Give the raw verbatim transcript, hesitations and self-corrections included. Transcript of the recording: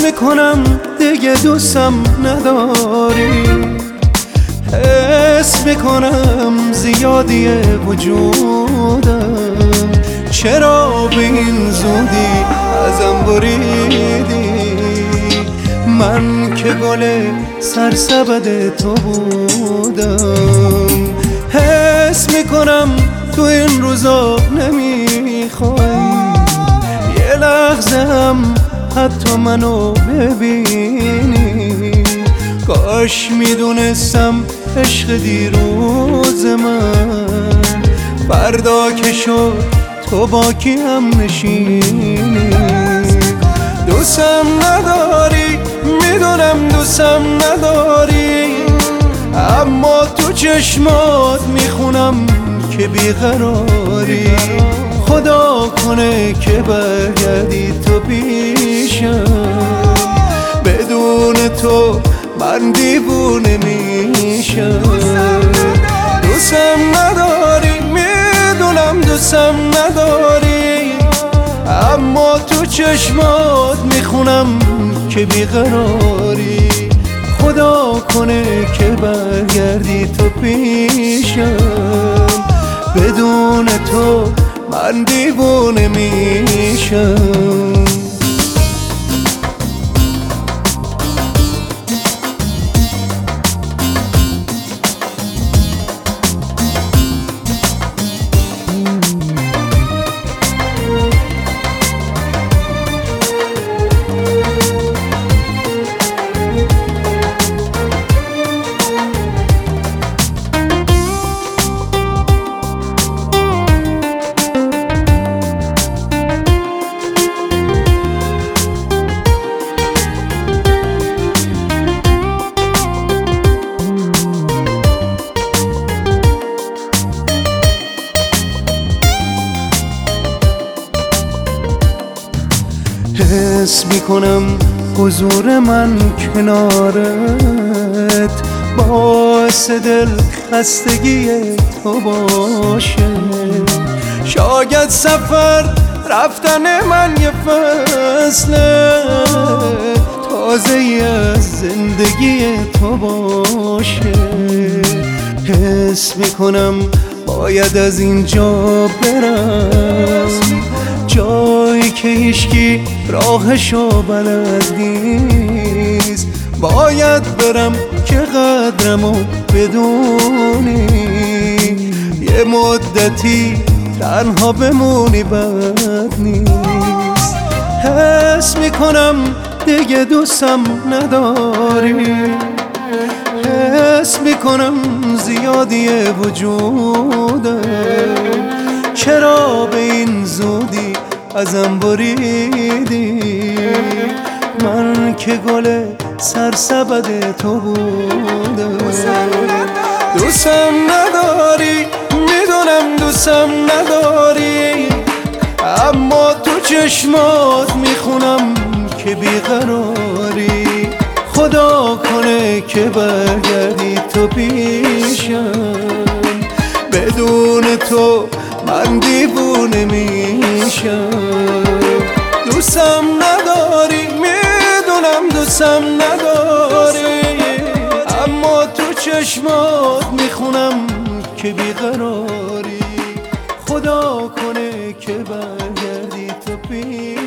میکنم دیگه دوستم نداری، حس میکنم زیادی وجودم، چرا به این زودی ازم بریدی؟ من که گل سرسبد تو بودم، حس میکنم تو این روزا نمیخوای یه لحظه هم حتی منو ببینی. کاش میدونستم عشق دیروز من فردا که شد تو با کیم نشینی. دوستم نداری، میدونم دوستم نداری، اما تو چشمات میخونم که بیقراری. خدا کنه که برگردی تو پیشم، بدون تو من دیوونه میشم. دوستم نداری، میدونم دوستم نداری، اما تو چشمات میخونم که بیقراری. خدا کنه که برگردی تو پیشم، بدون تو من دیوونه میشم. حس میکنم حضور من کنارت باعث دل خستگی تو باشه. شاید سفر رفتن من یه فصل تازه از زندگی تو باشه. حس میکنم باید از اینجا برم، جایی که هیچکی راهشو بلد نیست. باید برم که قدرمو بدونی، یه مدتی تنها بمونی بد نیست. حس میکنم دیگه دوستم نداری، حس میکنم زیادی وجودم، چرا به این زودی ازم بریدی؟ من که گل سرسبد تو بودم. دوستم نداری، میدونم دوستم نداری، اما تو چشمات میخونم که بیقراری. خدا کنه که برگردی تو پیشم، بدون تو من دیوونه میشم. دوستم نداری، میدونم دوستم نداری، اما تو چشمات میخونم که بیقراری. خدا کنه که برگردی تو پیشم.